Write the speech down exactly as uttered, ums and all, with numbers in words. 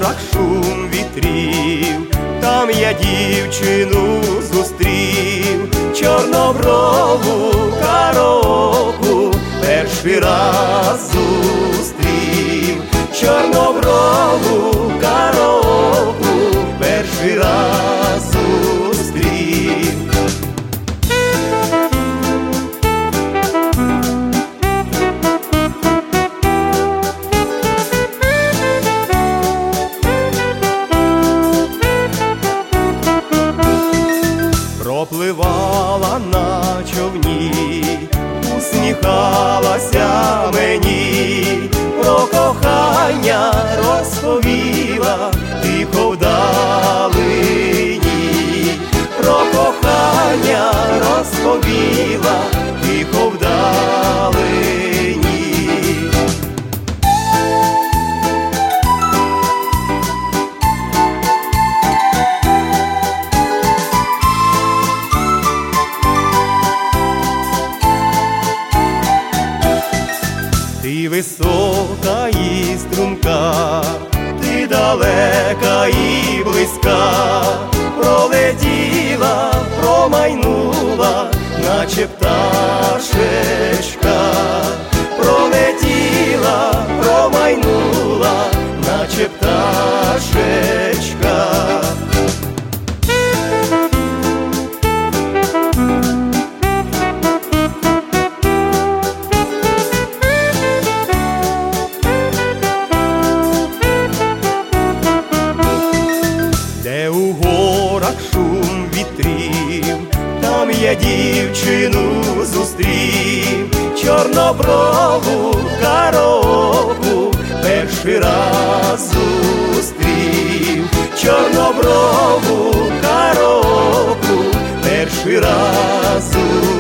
горах шум вітрів, там я дівчину зустрів, чорноброву караоку перший раз зустрів, чорноброву караоку перший раз зустрів. Пропливала на човні, усміхалася мені, про кохання розповіла тихо вдалині, про кохання розповіла тихо вдалині. Ти висока і струнка, ти далека і близька, пролетіла, промайнула, наче пташечка, пролетіла, промайнула, наче пташечка. Де у горах шум вітрів, там я дівчину зустрів, чорноброву караоку перший раз зустрів, чорноброву караоку перший раз зустрів.